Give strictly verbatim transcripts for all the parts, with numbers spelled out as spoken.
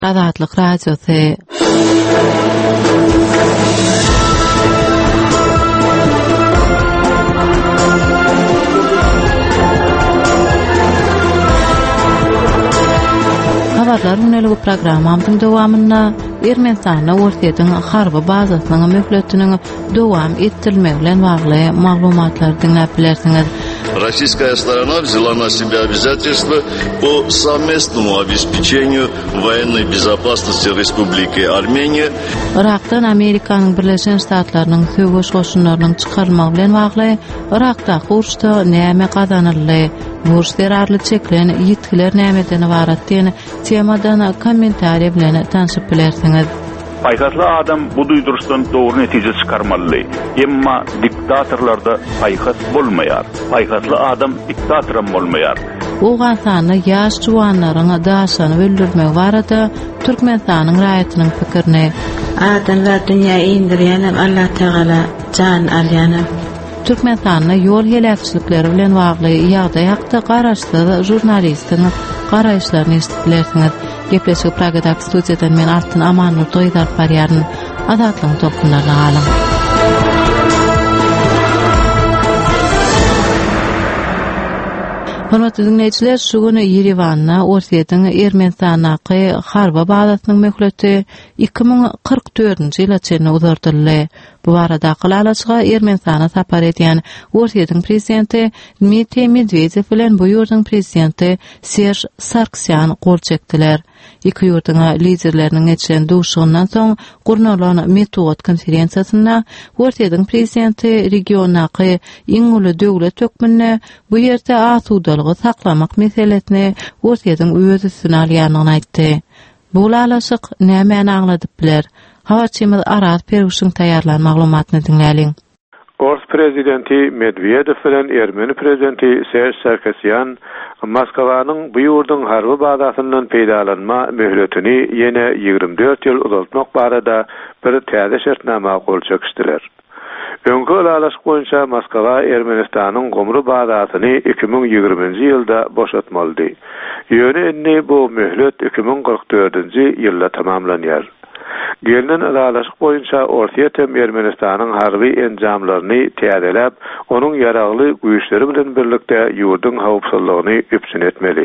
Azatlyk radiosu. Habarlar öneligi programmamyň dowamynda Ermenistanda ortadan harby bazasynyň möhletiniň dowam etdirilmegi bilen bagly maglumatlar dinläp bilersiňiz. Российская сторона взяла на себя обязательства по совместному обеспечению военной безопасности Республики Armeniya. Irak'tan Amerikanyň Birleşen Ştatlarynyň söwüş goşunlarynyň çykarmagy bilen bagly Irak'daky uruşda näme gazanyldy? Bu uruşlar çeklen ýetkiler nämeden ibarat diýen temadan kommentariýa bilen tanışyp bilersiňiz. Paýgatly adam bu duýduruşdan dogry netije çykarmaly. Emma diktatorlarda paýgat bolmaýar. Paýgatly adam diktatoram bolmaýar. Owgantany ýaş juwanlaryň daşany öldürmek barada Türkmenistanyň raýatynyň pikirini Adam we dünýä indirýän Allah Teala can alýany. Türkmenistanyň ýol helakçylykları bilen bagly ýagdaý hakda garaşdy jurnalistiň garaýşlaryny eşitip bilersiňiz. Gepleşik Pragadak studiýadan men Artyn Amanlyk doýdar barýaryn azatlyň topkunlaryna galyň. Hormatly dinleýijiler, şu güni Ýerewanda Ortaýadan Ermenistanaky harba bazasynyň möhleti iki ming kırk dördünji ýyla çenli uzartyldy. Bu arada Qalaçyga Ermenistana sapar edýän Ortaýadan prezidenti Dmitriy Medvedev bilen bu ýurduň prezidenti Serj Sargsyan gol çekdiler. İki ýurduň liderleriniň geçen duşugyndan soň gurnalan metod konferensiýasynda Ortaýadan prezidenti regionaky iň uly döwlet hökmünde bu ýerde asudalygy saklamak meselesini Ortaýadan öz üstüne alýanyny aýtdy. Bu alaşyk näme agladyp biler? Hawaçymyz Arat Peruşyň taýýarlan maglumatyny dinläliň. Rus prezidenti Medvedev bilen Ermeni prezidenti Serj Sargsyan Moskwanyň bu ýurduň harby bazasyndan peýdalanma möhletini ýene ýygrimi dört ýyl uzatmak barada bir täze şertnama gol çekişdiler. Öňkü alaşyk boýunça Moskwa Ermenistanyň gomry bazasyny iki ming ýygrimiňji ýylda boşatmaly. Ýöne bu möhlet iki ming kırk dördünji ýylda tamamlanýar. Gelinen alaşyk boýunça Ortaýa Ermenistanyň harby enjamlaryny täzelep, onuň ýaragly güýçleri bilen birlikde ýurduň hawpsuzlygyny üpsün etmeli.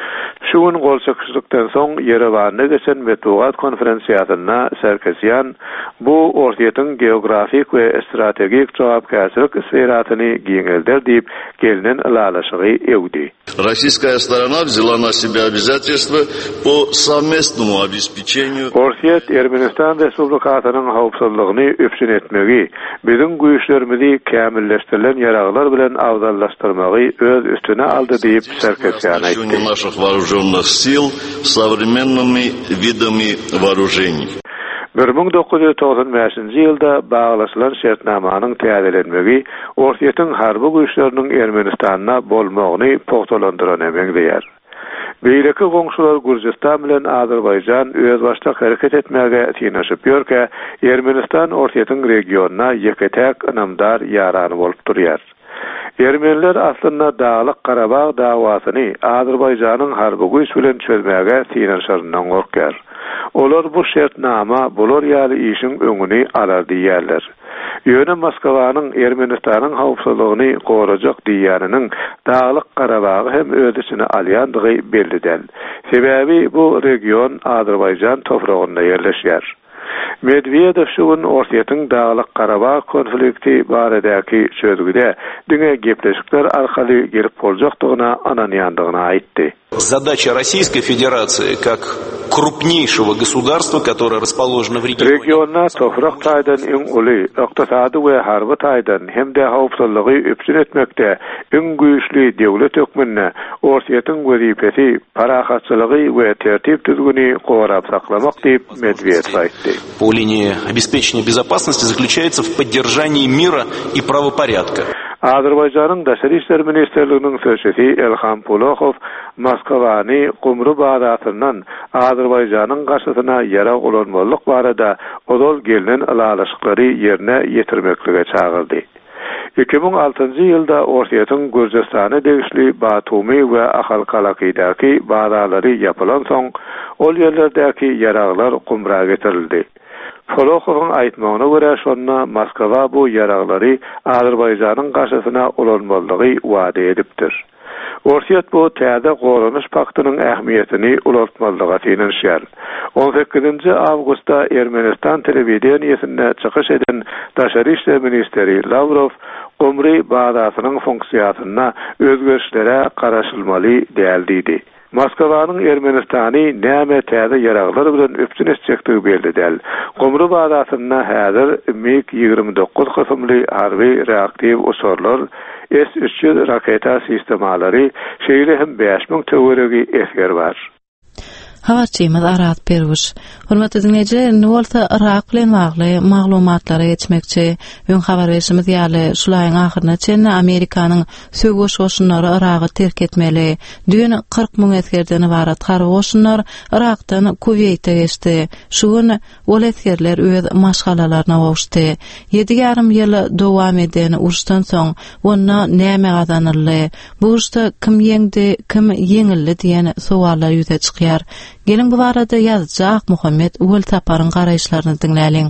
Şu gün gol çekişdikden soň Ýerewanda geçen Metbuat konferensiýasynda Sargsyan bu Ortaýatyň geografik we strategik jogapkärçilik sferatyny giňeldir diýip gelinen alaşygy ewdi. Российская сторона взяла на себя обязательства по совместному обеспечению. Ortaýa Ermenistan Respublikasynyň hawpsuzlygyny üpsün etmegi, biziň güýçlerimizi kämilleşdirilen ýaraglar bilen awzallaşdyrmagy öz üstüne aldy diýip Sargsyan aýtdy. Наших вооруженных сил современными видами вооружений. bir ming dokuz ýüz togsan beşinji ýylda baglaşylan şertnamanyň täzelenmegi Ortaýatyň harby güýçleriniň Ermenistanda bolmagyny pogtalandyran emegdiýär. Beýleki goňşular Gürjistan bilen Azerbaýjan öz başda hareket etmäge tinaşyp ýörke, Ermenistan Ortaýatyň regionuna ýeketek ynamdar ýarany bolup durýar. Ermeniler aslında Dağlyk Qarabağ dawasyny Azerbaýjanyň harby güýç bilen çözmäge tinaşaryndan gorkýar. Olar bu şertnama bolar ýaly işiň öňüni alar diýerler. Ýöne Moskwanyň Ermenistanyň hawpsuzlygyny gorajak diýýäriniň Dağlyk Qarabagy hem öz içine alýandygy bellidir. Sebäbi bu region Azerbaýjan topragynda ýerleşýär. Medvedev şu gün Ortaýatyň Dağlyk Qarabağ konflikti baradaki çözgüde diňe gepleşikler arkaly gelip boljakdygyna ananýandygyny aýtdy. Задача Российской Федерации как крупнейшего государства, которое расположено в регионе. Regionda toprak taýdan iň uly, ykdysady we harby taýdan hem de hawpsuzlygy üpsün etmekde iň güýçli döwlet hökmünde Ortaýatyň wezipesi parahatçylygy we tertip düzgüni gorap saklamak diýip Medvedev aýtdy. По линии обеспечения безопасности заключается в поддержании мира и правопорядка. Azerbaýjanyň Daşary işler ministrliginiň sözçisi Elham Poloxov Moskwany gumry bazasyndan Azerbaýjanyň garşysyna ýara ulanmalyk barada odol gelinen alaşyklary ýerine ýetirmeklige çagyrdy. iki bin altıncı ýylda Orsiýatyň Gürjistana degişli Batumy we Ahalkalakydaky bazarlary ýapylan soň ol ýerlerdäki ýaraglar gumra getirildi. Polochowyň aýtmagyna görä şonda Moskwa bu ýaraglary Azerbaýjanyň garşysyna ulanmaldygy wada edipdir. Orsiýat bu täze goranyş paktynyň ähmiýetini ulatmaldyga teňişýär. on sekizinji awgustda Ermenistan telewizioniýasynda çykyş eden Daşary işler ministeri Lavrov Gumry bazasynyň funksiýasyna özgerişlere garaşylmaly däldi. Moskowanyň Ermenistany näme täze ýaraglar bilen öpsün etjekdigi belli däl. Gumry bazasyna häzir MiG ýygrimi dokuz kysymly harby reaktiv usurlar, S üç yüz raketa sistemalary, şeýle hem beş min töweregi esger bar. Habarçymyz Arat Perwiş. Hormatly dinleyijiler, nowalsa Irak bilen bagly maglumatlary geçmekçi. Öň habar berişimiz ýaly şulaýyň ahyryna çenli Amerikanyň söwüş goşunlary Iraky terk etmeli. Dün kırk min eskerden ibarat harby goşunlar Irakdan Kuweyt'e geçdi. Şu gün ol eskerler öz maşgalalaryna gowuşdy. yedi ýarym ýyl dowam eden uruşdan soň onda näme gazanyldy? Bu uruşda kim ýeňdi, kim ýeňildi diýen sowallar ýüze çykýar. Gelin bu barada ýazjy Muhammed Ul Tapar'ın garaýşlaryny dinläliň.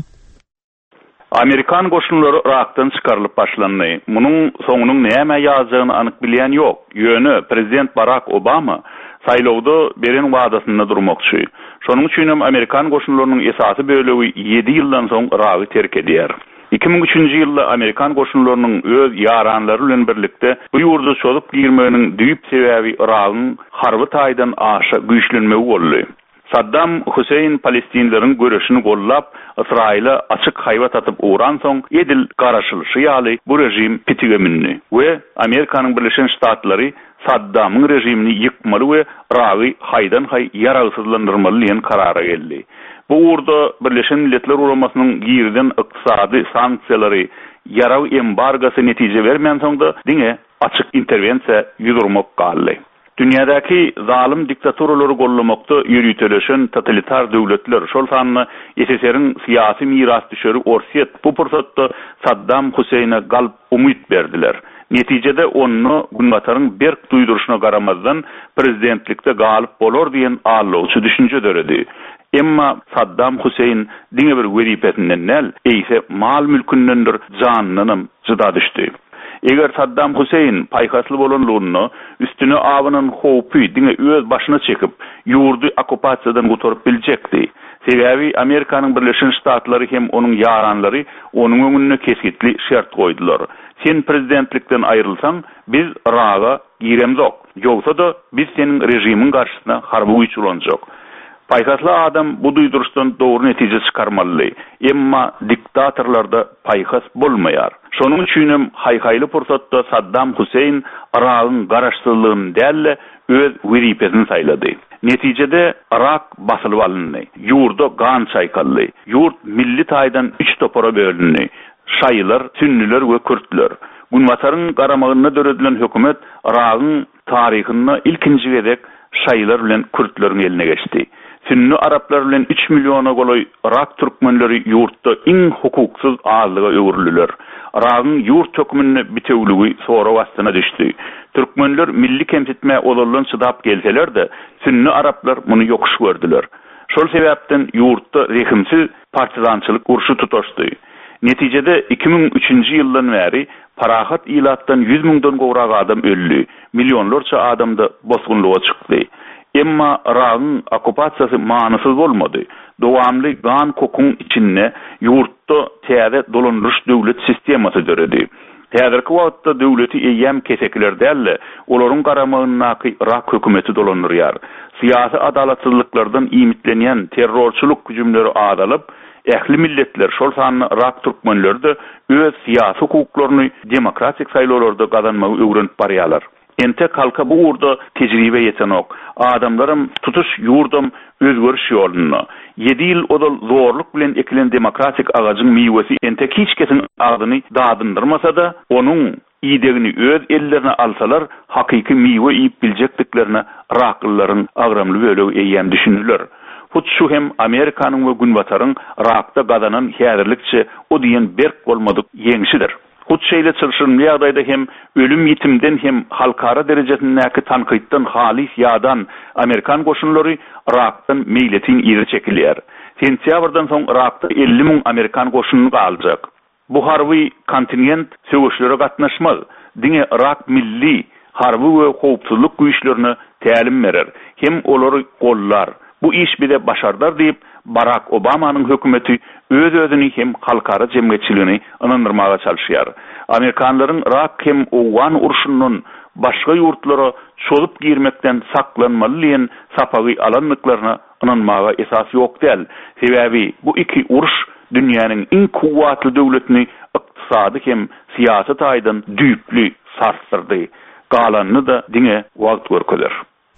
Amerikan goşunlary Irakdan çykarylyp başlandy. Munyň soňunyň näme ýazagyny anyk bilýän ýok. Ýöne prezident Barack Obama saýlawda beren wadasyna durmakçy. Şonuň üçin hem Amerikan goşunlarynyň esasy bölegi yedi ýyldan soň Iraky terk edýär. iki bin üçünji ýylda Amerikan goşunlarynyň öz ýaranlary bilen birlikde bu ýurda çolup girmeginiň düýp sebäbi Irakyň harby taýdan aşa güýçlenmegi boldy. Saddam Hüseyin Palestinlilerin görüşini gollap İsrail'e açık hayvat atıp uğran soň edil garaşylyşy ýaly bu rejim pitige minni we Amerikanyň Birleşen Ştatları Saddam'ın rejimini yıkmaly we Iraky haydan hay ýaragsyzlandyrmaly diýen karara geldi. Bu uğurda Birleşen Milletler Uramasının girden iqtisadi sanksiýalary, ýaraw embargasy netije bermän soňda diňe açyk interwensiýa ýurdurmak galdy. Dünyadaki zalim diktatorları gollamakta yürütülüşen totalitar döwletler şol sanny S S R'in siyasi miras düşeri Orsiýat bu pursatda Saddam Hüseyin'e galp umyt berdiler. Netijede onu Günbataryň berk duýduruşyna garamazdan prezidentlikde galip bolar diýen allawçy düşünje döredi. Emma Saddam Hüseyin diňe bir weripetinden näl eýse mal mülkündendir janynym jyda düşdi. Eger Saddam Hüseyin paýhasly bolanlygyny üstüne awanyň howpy diňe öz başyna çekip ýurdy okupasiýadan gotaryp biljekdi. Sebäbi Amerikanyň Birleşen Ştatlary hem onuň ýaranlary onuň öňüne kesgitli şert goýdular. Sen prezidentlikden aýrylsaň biz Iraga giremzok. Ýogsa da biz senin rejimiň garşysyna harby güýçlenjek. Paýhasly adam bu duýduruşdan dogry netije çykarmaly. Emma diktatorlarda paýhas bolmaýar. Şonuň üçin hem haýhaýly pursatda Saddam Hüseyin Irakyň garaşsyzlygyny dälle öz weripetini saýlady. Netijede Irak basylyp alındy. Ýurda gan çaýkaldy. Ýurt milli taýdan üç topara bölündi. Şaýlar, Sünniler we Kürtler. Günbataryň garamagyna döredilen hökümet Irakyň taryhyna ilkinji gezek şaýlar bilen Kürtleriň eline geçdi. Sünni Araplar bilen üç milyona goloy Irak türkmenleri ýurtda iň hukuksyz azlyga öwürlüler. Irakyň ýurt hökümini bitewligi sonra wastyna düşdi. Türkmenler milli kemsitme olarlan çydap gelseler de Sünni Araplar muny ýokuş gördiler. Şol sebäpden ýurtda rehimsiz partizançylyk urşy tutaşdy. Netijede iki bin üçünji ýyldan bäri parahat ilatdan yüz miňden gowrak adam öldü. Milyonlarça adam da bosgunlyga çykdy. Emma Irakyň okupasiýasy manysyz bolmady. Dowamly gan kokun içinde ýurtda täze dolanryş döwlet sistemasy döredi. Häzirki wagtda döwleti eýem kesekler dälle, olaryň garamagynaky Irak hökümeti dolanýar. Siyasi adalatsyzlyklardan imitlenýän terrorçuluk hüjümleri adalyp, ähli milletler şol sanly Irak türkmenleri de öz siyasi hukuklaryny demokratik saýlawlarda gazanmagy öwrenip barýarlar. Ente kalka bu urda tecrübe yetenok. Adamlarım tutuş yurdum özgörüş yolunu. yedi yıl odal zorluk bilen ekilen demokratik ağacın meyvesi ente hiç kesin adını dadındırmasa da onun iyidegini öz ellerine alsalar hakiki meyve iyip bilecektiklerine Iraklıların agramlı bölüğü eyyem düşünürler. Hut şu hem Amerikanın ve Günbataryň Irakda gazanan häzirlikçe o diyen berk bolmadyk yeňişidir. Hut şeýle çylşyryn ýagdaýda hem ölüm ýitimden hem halkara derejesindäki tankytdan halis ýadan Amerikan goşunlary Irakdan meýletin ýeri çekilýär. Sentýabrdan soň Irakda elli miň Amerikan goşuny galjak. Bu harby kontingent söwüşlere gatnaşmaz. Diňe Irak milli harby we howpsuzlyk güýçlerini tälim berer. Hem olary gollar. Bu iş bile başardar diýip Barack Obama'nın hökümeti öz özüni hem halkara jemgyýetçiligini ynandyrmaga çalışýar. Amerikanlaryň Irak hem Owgan urşunun başga ýurtlara çolup girmekden saklanmaly diýen sapagy alanlyklaryna ynanmaga esas ýok däl. Sebäbi bu iki uruş dünýäniň iň kuwwatly döwletini ykdysady hem siýasat aýdan düýpli sarstyrdy. Galanny da diňe wagt görkezler.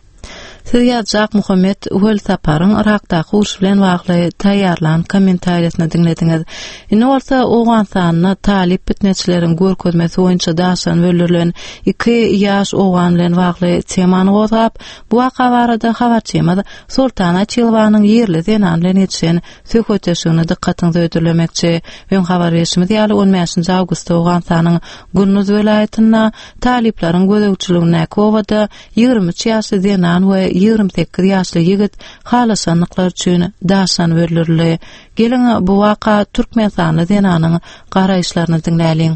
Siyadjak Muhammed Uhl Saparın Irakdaky uruş bilen wagly taýýarlan kommentariýasyny dinlediňiz. Indi bolsa Owgan sanyna talip bitneçileriň görkezmesi boýunça daşan bölürilen iki ýaş Owgan bilen wagly temany gozap, bu waka barada habarçymyz Sultana Çylwanyň ýerli zenan bilen ýetişen söhbetleşigini dikkatiňize ödürlemekçi. Beň habar berişimiz ýaly on beşinji awgust Owgan sanyň Gurnuz welaýatyna taliplaryň gözegçiligine kowada ýygrimi üç ýaşly zenan we ýygrimi sekiz ýaşly ýigit halasanlyklar üçin daşan bölürildi. Gelin bu waka Türkmenistanyň zenanyň garaýşlaryny dinläliň.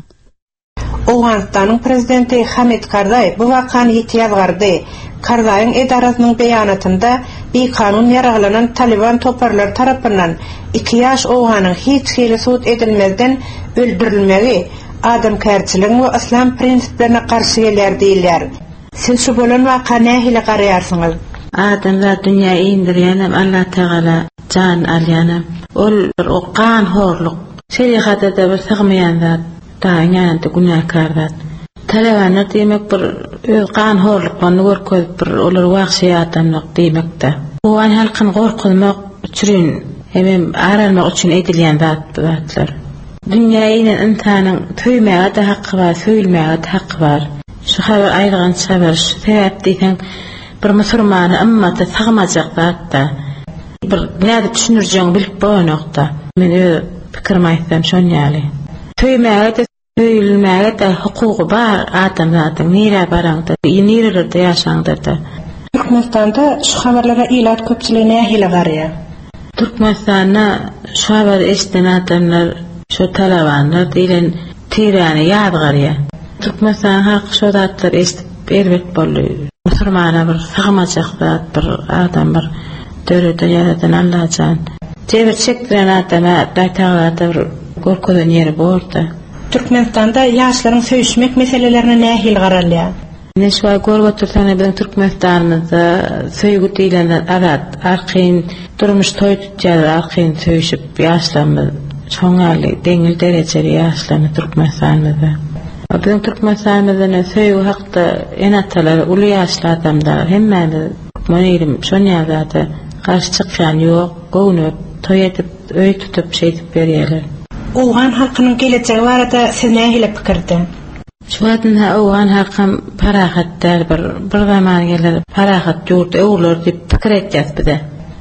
Owganistanyň prezidenti Hamid Karzai bu wakany ýetýärdi. Karzaýyň edarasynyň beýanatynda bir kanun ýaraglanan Taliban toparlar tarapyndan iki ýaş Owganyň hiç hili suut edilmezden öldürilmegi adamkärçilik we islam prinsiplerine garşy gelýär diýilýär. Siz şu bolan waka nähili garaýarsyňyz? Adamlar dünýä indirýänem Allah Teala can alýanem. Ol bir oqan horluk. Şeriýata da bir sygmaýan zat, taýýandy günahkar zat. Talawanlar diýmek bir oqan horlukny görkezip bir olar wagşyýatanyk diýmekde. Bu an halkyň gorkulmak üçin, hem aralmak üçin edilýän zatlar. Dünýäne insanyň töýmäge de haqqy bar, söýülmäge de haqqy bar. Şu habar aýdygan habar sebäp diýen bir musulmany ymmaty sagmajak zatda. Bir näde düşünürjäň bilip bolnokda. Men öz pikirimi aýtsam şonýaly. Töýmäge de söýülmäge de hukugy bar adam zatyň nire baranda, nirelerde ýaşaňda. Türkmenistanda şu habarlara ilat köpçüligi nähili garýar? Türkmenistanda şu habar eşiten adamlar, şu talawanlar diýen tirany ýad garýar. Türkmenistan halky şu zatlar eşitip berbet boldy. Musulmana bir sagmajak zat, bir adam bir döwlete ýaradan Allah jan. Jebir çekdiren adama daýtagada bir gorkodan ýeri boldy. Türkmenistanda ýaşlaryň söýüşmek meselelerine nähili garalýar? Neşwa görüp tursaňa biziň Türkmenistanymyzda söýgü diýilen adat, arqyn durmuş toý tutýar, arqyn söýüşip ýaşlarymyz çoňaly, deňil derejeli ýaşlarny Türkmenistanymyzda. Biziň Türkmenistanymyzda söýgü hakda enatalar, uly ýaşly adamlar hemmäni monelim şonýada garşy çykýan ýok, gowunup, toý edip, öý tutup şeýdip berýärler. Owgan halkynyň geleceği barada siz nähili pikirde? Şuwatna Owgan halkym parahatlar bir bir zaman gelir, parahat ýurt öwler diýip pikir etýär bide.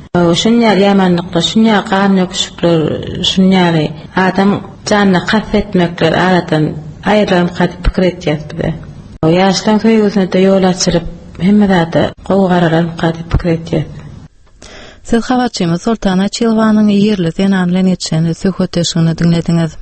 Şonýa ýamanlykda, şonýa garnyk şüpler, şonýa adam janyny kastetmekler aradan aýrylan gaty pikir etýär bide. O ýaşlaň söýgüsine de ýol açyryp, hemmede gowy garalan gaty pikir etýär. Siz habarçymyz Sultana Çylwanyň ýerli zenan bilen ýetişen söhbetleşigini dinlediňiz.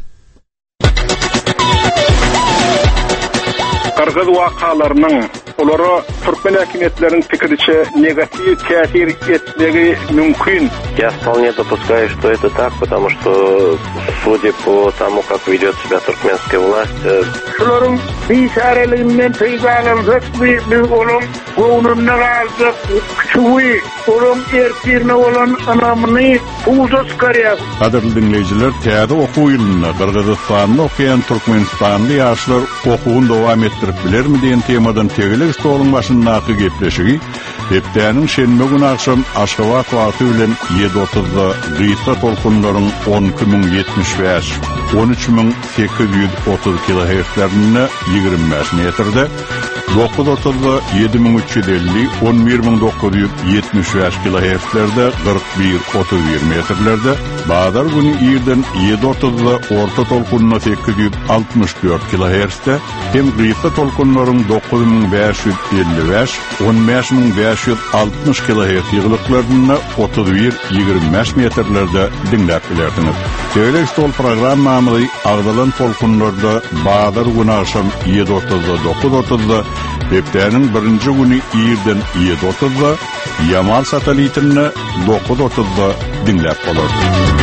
Kırgız wakalarynyň olara Türkmen häkimetleriň pikiriçe negativ täsir etmegi mümkin. Я вполне допускаю, что это так, потому что, судя по тому, как ведет себя туркменская власть... Şolaryň biýsarelyginden peýgalan resmi bir olum, gowununa galdyk, küçügi, olum erkirine olan anamyny uzat garýar. Kaderli dinleyijiler, täze okuw ýylyna Kyrgyzstanda okuyan Türkmenistanly ýaşlar okuwyny dowam etdirip bilermi diýen temadan tegelik stoluň başyndaky gepleşigi, hepdäniň şenbe güni akşam Aşgabat wagty bilen ýedi otuzda Gysga tolkunlaryň on iki miň ýetmiş beş, on üç miň sekiz ýüz otuz kilohertzlerine ýygrimi beş metrde, dokuz otuzda yedi bin üç yüz elli on bir bin dokuz yüz yetmiş beş kilohertzlerde kırk bir otuz bir metrlerde bazar günü ýerden yedi otuzda orta tolkunna sekiz yüz altmış dört kilohertzde hem gıýta tolkunlaryň dokuz bin beş yüz elli beş on beş bin beş yüz altmış kilohertz ýyglyklarynda otuz bir ýygrimi beş metrlerde dinläp bilerdiňiz. Töweleg stol programmamy agdalan tolkunlarda bazar günü akşam yedi otuzda dokuz otuzda heptäniň birinji güni ýerden yedi otuzda Yamal satelitini dokuz otuzda dinläp bolardy.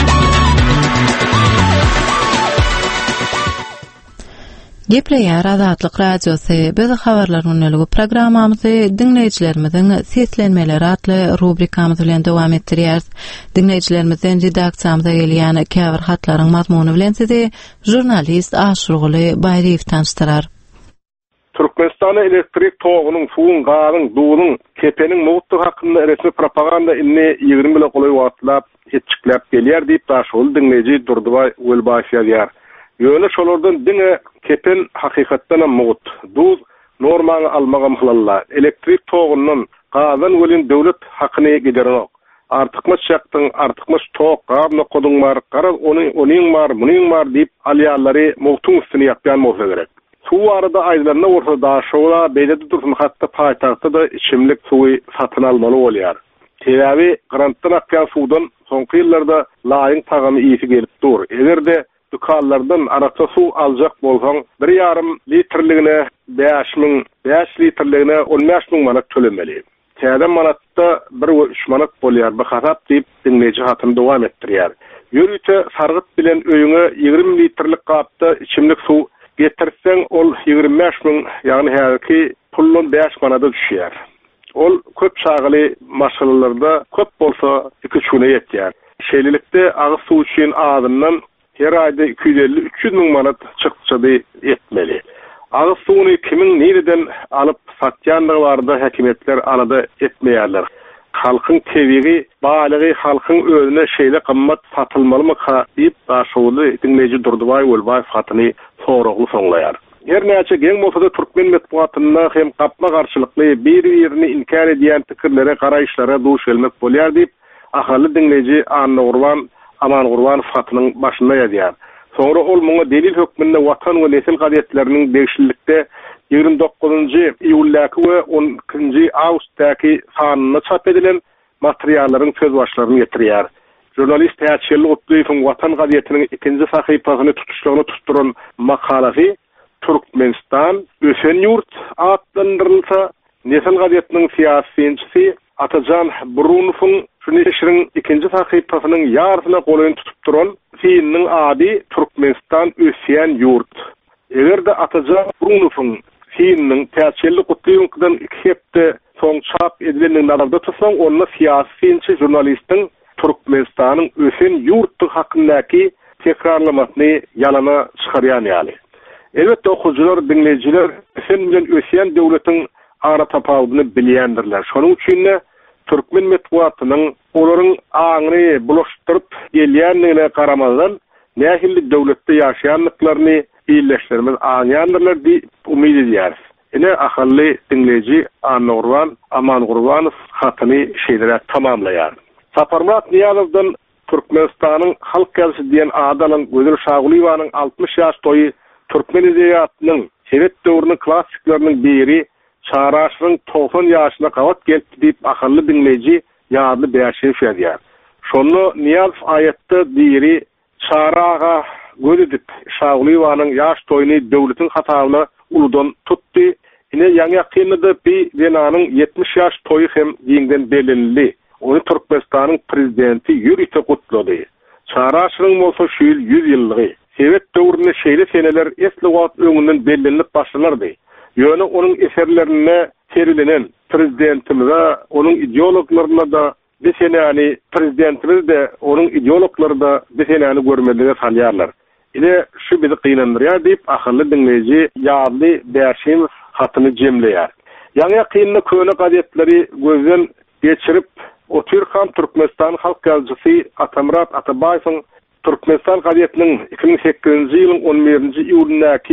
Gepleýär Azatlyk radiosy biz habarlar öneligi programmamyzy dinleýijilerimizin seslenmeleri atly rubrikamyz bilen dowam etdirýäris. Dinleýijilerimizden redaksiyamyza gelýän käbir hatlaryň mazmuny bilen sizi jurnalist Aşurguly Bayriýew tanıştyrar. Türkmenistana elektrik togynyň suwuň, gazyň, duwunyň, kepeniň mowtdy hakynda resmi propaganda inni ýygrimi bile golay watlap, hetçiklep gelýär diýip daşul dinleýiji Durdubay Welbaşy ýazýar. Ýöne şolardan diňe kepen hakykatdan mowt, duz normany almaga mıhlallar. Elektrik togynyň gazyň welin döwlet hakyny giderok. Artykmyş şaktyň, artykmyş tok, gazyny koduň bar, gara onyň onyň bar, munyň bar diýip alýarlary mowtuň üstüne ýapýan bolsa gerek. Suw arada aýdylanyna ortada şola beýledi dursun hatda paýtagtda da içimlik suwy satyn almaly bolýar. Teräwi grantdan akýan suwdan soňky ýyllarda laýyň tagamy ýeti gelip dur. Egerde dukanlardan arata suw aljak bolsaň bir ýarym litrligine beş bin beş litrligine on beş bin manat tölemeli. Täze manatda bir üç manat bolýar. Bu hasap diýip dinleýiji hatyny dowam etdirýär. Ýörüte sargyt bilen öýüňe ýygrimi litrlik gapda içimlik suw getirsen ol ýygrimi beş bin ýagny häzirki pullun beş manada düşýär. Ol köp çagyly maşynalarda köp bolsa iki çüne ýetýär. Şeýlelikde agyz suw üçin adından her aýda iki yüz elli üç yüz bin manat çykçydy etmeli. Agyz suwuny kimiň nereden alyp satýanlygy barda häkimetler alada etmeýärler. Halkyň tebigi, balygy halkyň özüne şeýle gymmat satylmalymy diýip daşuly dinleýiji Durdubay Welbaşy hatyny soragly soňlaýar. Her näçe geň bolsa da türkmen medeniýetinde hem gapma garşylykly bir-birini inkar edýän pikirlere, garaýşlara duş gelmek bolýar diýip ahaly dinleýiji Anna Urban, Aman Urban hatynyň başynda ýazýar. Soňra ol muňa delil hökmünde watan we nesil gazetleriniň degişlikde ýygrimi dokuzunjy iýullaky we on ikinji awgustdaky sanyna çap edilen materiallaryň söz başlaryny getirýär. Jurnalist Häçeli Gutluýewiň Watan gazetiniň ikinji sahypasyny tutuşlaryny tutduran makalasy Türkmenistan ösen ýurt adlandyrylsa, nesil gazetiniň siýasatçysy Atajan Brunowyň şunyşyryň ikinji sahypasynyň ýarsyna golaýyn tutup duran fiiliniň ady Türkmenistan ösen ýurt. Egerde Atajan Brunowyň fiiliniň Häçeli Gutluýewiňden iki hepde soň çap edilenden nazarda tutsaň, onda siýasy jurnalistiň Türkmenistanyň ösen ýurty hakyndaky tekrarlamasyny ýalana çykarýan ýaly. Elbetde okuwçylar, dinleýijiler ösen bilen ösen döwletiň ara tapawdyny bilýändirler. Şonuň üçin türkmen medeniýetiniň olaryň aňyny bulaşdyryp gelýändigine garamazdan nähilli döwletde ýaşaýanlyklaryny birleşdirmez aňýandyrlar diýip umyd edýäris. Ine ahally dinleýiji Anna Urban, Aman Urbanow hatyny şeýlere tamamlaýar. Saparmat Niyazowdan Türkmenistanyň halk gazetesi diýen adalyň Gözür Şagulyewanyň altmış ýaş toýy türkmen edebiýatynyň Sowet döwrüniň klassiklarynyň biri Çaraşyň doksan ýaşyna gawat geldi diýip ahally dinleýiji ýadly beýşeýip ýazýar. Şonu Niyazow aýatda diýeri Çaraga göz edip Şagulyewanyň ýaş toýuny döwletiň hatalyna uludan tutdy. Ine ýa-ni ýakynda bir denanyň yetmiş ýaş toýy hem diňden belenli. Onu Türkmenistanyň prezidenti ýürüte gutlady. Çaraşyň bolsa şu ýyl yüz ýyllygy. Sowet döwründe şeýle seneler esli wagt öňünden bellenip başlanardy. Ýöne onuň eserlerine serilenen prezidentimize, onuň ideologlaryna da besenäni prezidentimiz de, onuň ideologlary da besenäni görmelige salýarlar. Ine şu bizi kıynandırýar diýip ahally dinleýiji ýadly beýşeýim hatyny jemleýär. Ýa-ni ýakynda köne gazetleri gözden geçirip o Türkhan Türkmenistan halk gazetesi Atamurat Atabaýewiň Türkmenistan gazetiniň iki bin sekizinji ýylyň on birinji iýulundaky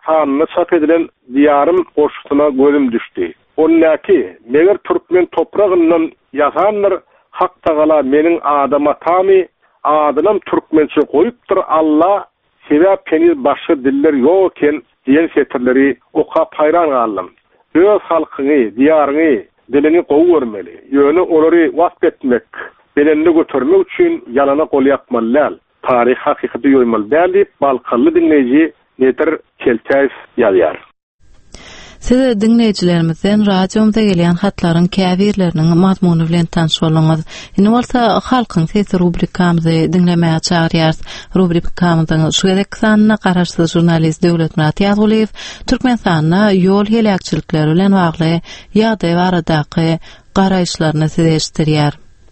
tanını çap edilen diyarım koşusuna gözüm düşdi. Onnaki meger Türkmen toprağından yasanlar hak tagala menin adama tami adınam Türkmençe koyuptur Allah sebep peniz başı diller yokken diyen setirleri oka payran kaldım. Öz halkını, diyarını, dilini kovu vermeli. Yönü onları vasfetmek, belenini götürmek için yalana kol yapmalılar. Tarih hakikati yoymalı değerli, Balkanlı dinleyici Nedir Keltayf yazar. Siz dinleyicilerimizden radyomda gelen hatların käbirlerinin mazmunu bilen tanışylyňyz. Indi bolsa halkyň sesi rubrikamyzy dinlemeye çağırýarys. Rubrikamyzyň şu gedek sanyna garaşdy jurnalist Döwletmurat Ýaguliýew Türkmenistana ýol helakçylykları bilen bagly ýagdaý baradaky garaýşlaryny size eşitdirýär.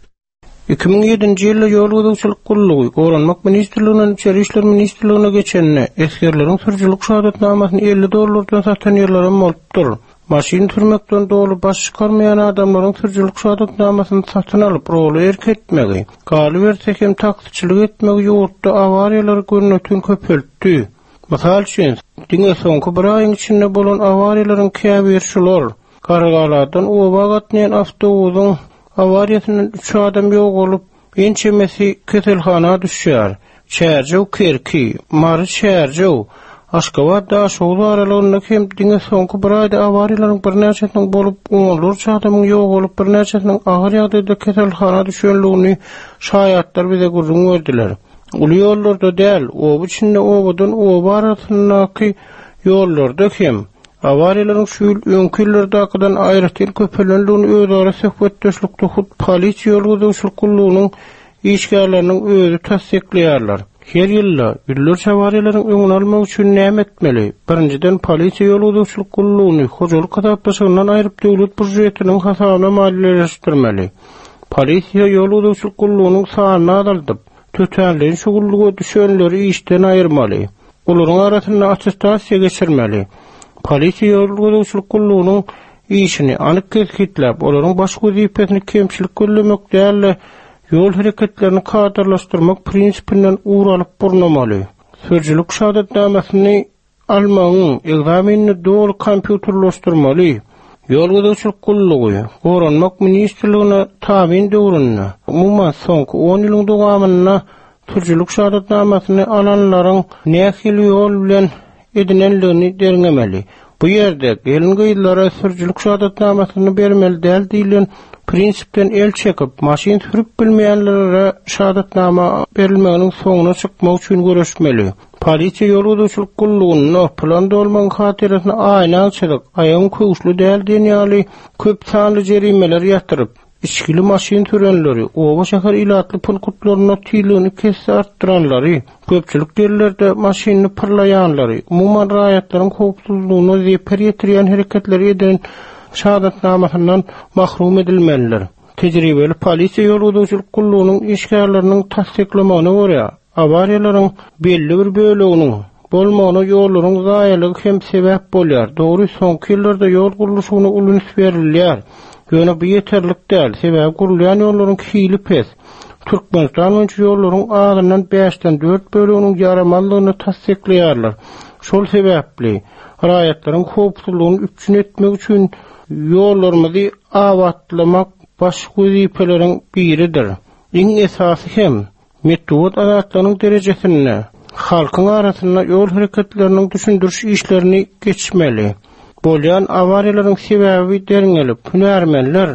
iki bin yedinji ýylda ýol gözükçilik gullugy Goranmak ministrliginiň içeri işler ministrligine geçenne eskerleriň sürjülük şahadatnamasyny elli dollardan satan ýerlere bolupdyr. Maşin türmekden dolu baş çykarmayan adamlaryň sürjülük şahadatnamasyny satyn alyp rol erketmegi, galy bersek hem taksçylyk etmegi ýurtda awariýalar görnötün köpeltdi. Mysal üçin, diňe soňky bir aýyň içinde bolan awariýalaryň käbir şular. Garagalardan oba gatnayan awtobusyň awariýasynyň üç adam ýok bolup, ençemesi keselhana düşýär. Şäherje Kerki, Mary şäherje Aşgabatda şol aralygyny hem diňe soňky bir aýda awariýalaryň bir näçesiniň bolup, onlarca adamyň ýok bolup, bir näçesiniň agyr ýagdaýda keselhana düşýänligini şaýatlar bize gurrun berdiler. Uly ýollarda däl, o içinde obadan oba arasyndaky ýollarda hem awariýalaryň şu öňkillerdakydan aýratyl köpelenligini özara söhbetdeşlikde hut polisiýa ýolgudyşlygynyň işgärleriniň özü tasdikleýärler. Her ýylda ýyllar awariýalaryň öňüni almak üçin näme etmeli? Birinciden polisiýa ýolgudyşlygyny hojalyk katapçysynyň aýryp döwlet budjetiniň hasabyna maliýeleşdirmeli. Polisiýa ýolgudyşlygynyň sanyny azaltyp, tötänliğin şugullugy düşenleri işden aýyrmaly. Olaryň arasynda attestasiýa geçirmeli. Polisiýa ýolgudyşlygynyň işini anyk kesgitlep, olaryň baş wezipesini kemçilik görlemek däl, ýol hereketlerini kadrlaşdyrmak prinsipinden uğralyp burnamaly. Sürjülük şahadatnamasyny almagyň egzaminini dogry kompýuterlaşdyrmaly. Ýolgudyşlyk gullugy Goranmak ministrligine tabiň döwründe umumyň soňky on ýylyň dowamyna sürjülük şahadatnamasyny alanlaryň nähili ýol bilen edinenligini derňemeli. Bu ýerde gelin gyýlara sürjülük şahadatnamasyny bermeli däl diýilen prinsipden el çekip, maşin sürüp bilmeýänlere şahadatnama berilmeginiň soňuna çykmak üçin görüşmeli. Polisiýa ýolgudyşlyk gullugyny plan bolmaň hatyrasyny aýna açyryk, aýagyň köwüşli däl diýýäli köp sanly jerimeler ýatyryp, içkili maşin sürenleri, oba şäher ilatly pulkutlaryna tüýlüğini kesse artdyranlary, köpçülik ýerlerde maşinni pyrlaýanlary, umumyň raýatlaryň howpsuzlygyny zeper ýetirýän hereketleri eden şahadatnamasyndan mahrum edilmeliler. Tejribeli polisiýa ýolgudyşlyk gullugynyň işgärleriniň tasdiklamagyna görä, awariýalaryň belli bir böleginiň bolmagyna ýollaryň zaýalygy hem sebäp bolýar. Dogry soňky ýyllarda ýol gurulşyna ulunys berilýär. Ýöne bu ýeterlik däl, sebäp gurulýan ýollaryň hili pes. Türkmenistan boýunça ýollaryň agyndan beşden dört böleginiň ýaramanlygyny tasdikleýärler. Şol sebäpli raýatlaryň howpsuzlygyny üçin etmek üçin ýollarymyzy awatlamak baş wezipeleriň biridir. Iň esasy hem metod adatlaryň derejesinde halkyň arasynda ýol hereketleriniň düşündiriş işlerini geçmeli. Bolýan awariýalaryň sebäbi derňelip, hünärmenler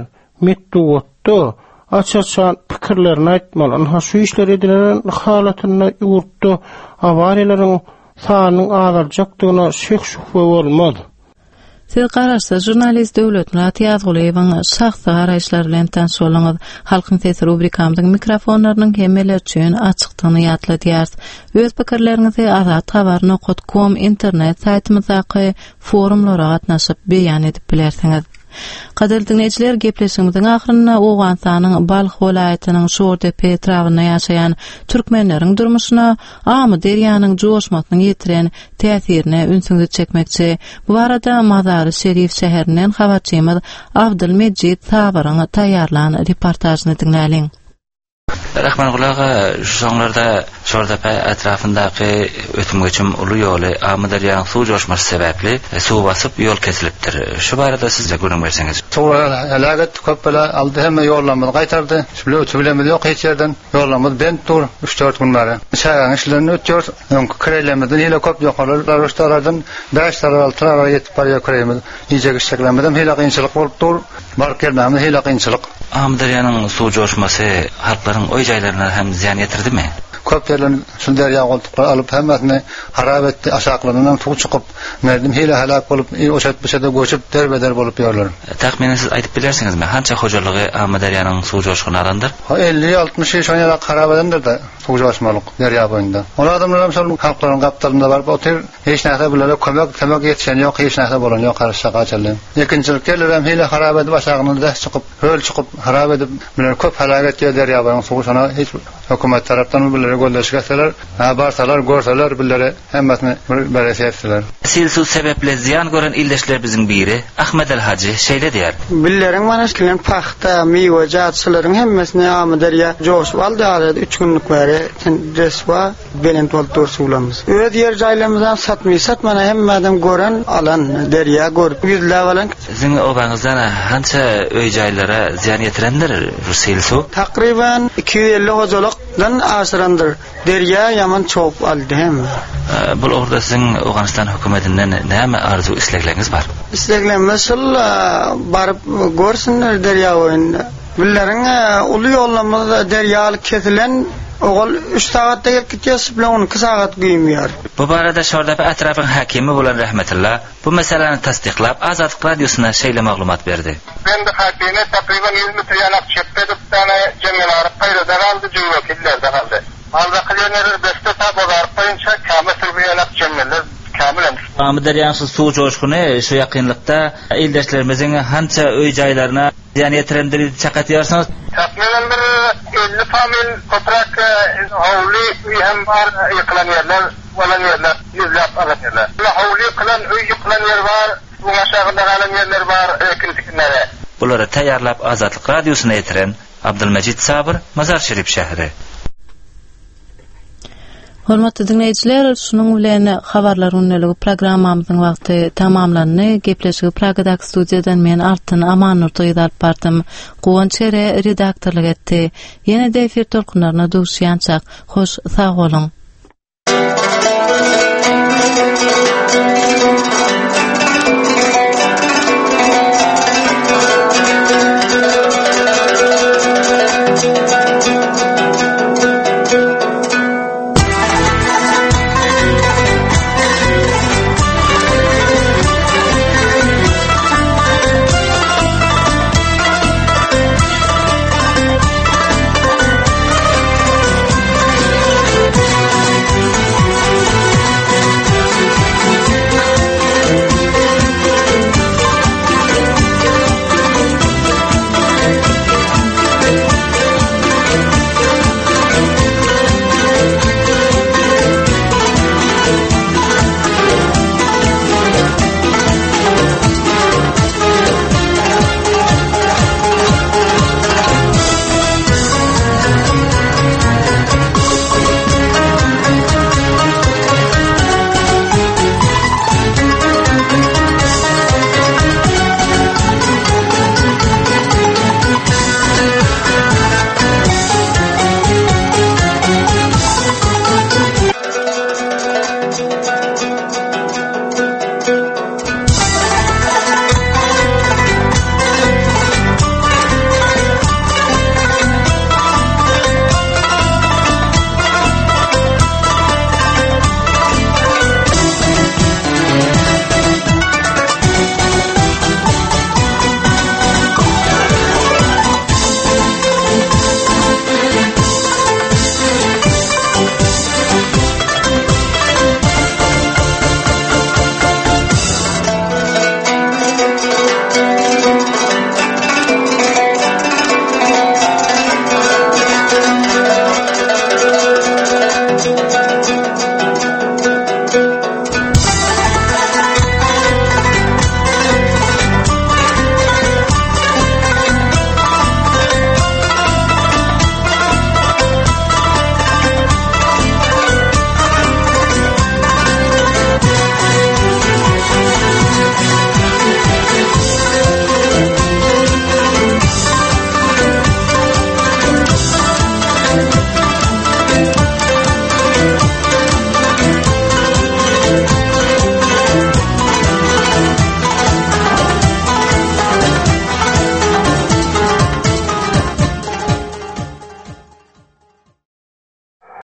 metodda açaçan pikirlerini aýtmaly. Ha şu işler edilen halatynda ýurtda awariýalaryň sanynyň azaljakdygyna şek şüphe bolmaz. Siz garaşsa jurnalist Döwletmurat Ýaguliýewiň şahsy garaýşlary bilen tanışýarlygyňyz halkyň sesi rubrikamyzyň mikrofonlarynyň hemmeler üçin açykdygyny ýatladýarys. Öz pikirleriňizi azat habar nokta com internet saýtymyzdaky forumlara gatnaşyp beýan edip bilersiňiz. Gaderli dinleyijiler, gepleşigimiziň ahyryna Owganstanyň Balx welaýatynyň Şordepe etrawyna ýaşaýan türkmenleriň durmuşyna amy derýanyň joşmasyny ýetiren täsirini ünsüňizi çekmekçi. Bu arada Mazary Şerif şäherinden habarçymyz Abdulmejid Sabaryň taýýarlanan reportajyny dinläliň. Rahman Gulaga şu sonlarda Şordapa etrafındaki ötüm geçim ulu yolu Amudaryan suw joşması sebepli suw basıp yol kesilipdir. Şu barada sizce görün verseniz. Sonra halagat köp bela aldı hem yollamını qaytardı. Şule ötülemedi yok hiç yerden yollamады ben tur üç dört günlere. Şayan işlerini ötüyor. Önkü kirelemeden hile köp yokarlar. Rüştarlardan beş tara altı tara yetip barıya kireyemedi. İyice işçeklenmeden hile kıyınçılık olup dur. Bark gelmemiz hile kıyınçılık. Amudaryanın suw joşması halkların oy jaylarına hem ziyan getirdi mi? Köp yerlerin şu derya koltukları alıp hemmetini harap etti, aşağılarından tuğ çıkıp, merdim hile halak olup, o şet bu şete göçüp, derbeder bolup yorlar. Tahminen siz aytıp bilersiniz mi? Hança hocalığı Amudaryanın suw joşkunu alandır? elli altmış yaş oynayarak harap edendir de suw joşmalık derya boyunda. Ola adamlar hem sorun halkların kaptalında var, otur, hiç nähte bilele kömek, kömek yetişen yok, hiç nähte bolan yok, karışsa kaçalım. Ekinçilik gelir hem hile harap edip, aşağının deh çıkıp, höl çıkıp, harap edip, bilen köp halaket ya derya boyun suw şona hiç hükümet taraftan mı bilen golleşgetler, habarsalar, görseler billere hemmetini berese ettiler. Sil suw sebeple ziyan gören ildeşler bizim biri Ahmed el Hacı şeýle diýär. Billerin manaşkilen paxta, meýwe jatçylaryň hemmesine Amudarya joş baldy üç günlük bäri reswa belen toltur suwlamyz. Öz yer jaýlarymyzdan satmy satmana hemme adam gören alan derya görüp yüzlä balan. Sizin obaňyzdan hança öý jaýlara ziyan getirendir bu sil suw? Takriban iki yüz elli hozalykdan aşyrandyr. Derya yaman çok aldı hem. Bu orada sizin Afganistan hökümetinden näme arzu islegleriniz bar? İsleglerimiz şol barıp görsünler derya oyunda. Billerin ulu yollamada deryalık kesilen oğul üç saatte gelip gitýär bilen onu iki saat güýmýär. Bu barada Şordapa atrafyň hakimi bolan Rahmetullah bu meseleni tasdiqlap Azadlyk radiosuna şeýle maglumat berdi. Ben de hakime takriban yüz metre ýanap çepde tane jemgyýetler paýdadan aldy, jüwekillerden aldy. Aldakylar beste tabalar paýynça käme sürbeýänler jemgyýetler kämilen. Amudaryan suw joşkuny şu ýakynlykda ildeşlerimizin hança öý jaýlaryna ziyan getirendir çakatyarsyňız? Takriban elli famil toprak howly hem bar ýykylan ýerler, bolan ýerler, ýüzlap alan ýerler. Howly ýykylan öý ýykylan ýer bar, bu aşağıda galan ýerler bar, ekintikinlere. Bulara taýýarlap Azadlyk radiosuna ýetiren Abdulmejid Sabir, Mazar Şerif şähri. Hormatly dinleýijiler, şunuň bilen habarlaryň ünlügi programmamyzyň wagty tamamlandy. Gepleşigi Pragadaky studiýadan men Artyn Aman Nurtoýdy alyp bardym. Gowançere redaktorlyk etdi. Ýene-de efir tolkunlaryna duşýançak. Hoş, sag bolun.